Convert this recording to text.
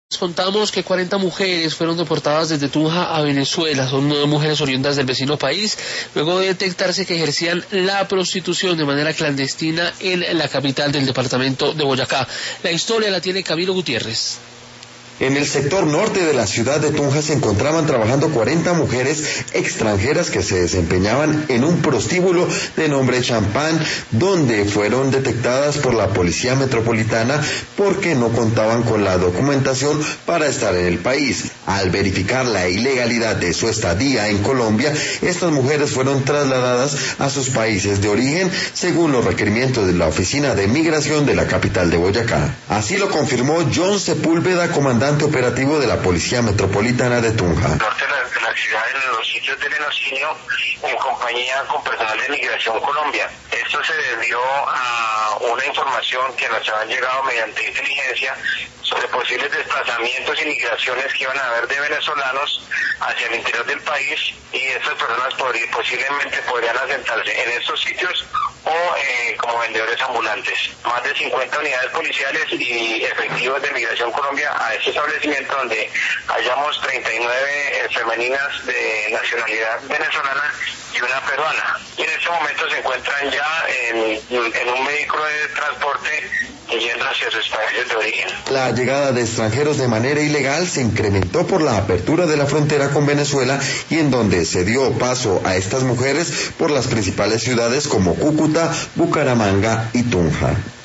Contamos que 40 mujeres fueron deportadas desde Tunja a Venezuela. Son 9 mujeres oriundas del vecino país, luego de detectarse que ejercían la prostitución de manera clandestina en la capital del departamento de Boyacá. La historia la tiene Camilo Gutiérrez. En el sector norte de la ciudad de Tunja se encontraban trabajando 40 mujeres extranjeras que se desempeñaban en un prostíbulo de nombre Champán, donde fueron detectadas por la Policía Metropolitana porque no contaban con la documentación para estar en el país. Al verificar la ilegalidad de su estadía en Colombia, estas mujeres fueron trasladadas a sus países de origen según los requerimientos de la Oficina de Migración de la capital de Boyacá. Así lo confirmó John Sepúlveda, comandante operativo de la Policía Metropolitana de Tunja. Norte de la ciudad, en los sitios de lenocinio, en compañía con personal de Migración Colombia. Esto se debió a una información que nos habían llegado mediante inteligencia sobre posibles desplazamientos y migraciones que iban a haber de venezolanos hacia el interior del país, y estas personas posiblemente podrían asentarse en estos sitios o como vendedores ambulantes. Más de 50 unidades policiales y efectivos de Migración Colombia a este establecimiento, donde hallamos 39 femeninas de nacionalidad venezolana y una peruana. Y en este momento se encuentran ya en un vehículo de transporte yendo hacia sus países de origen. La llegada de extranjeros de manera ilegal se incrementó por la apertura de la frontera con Venezuela, y en donde se dio paso a estas mujeres por las principales ciudades como Cúcuta, Bucaramanga y Tunja.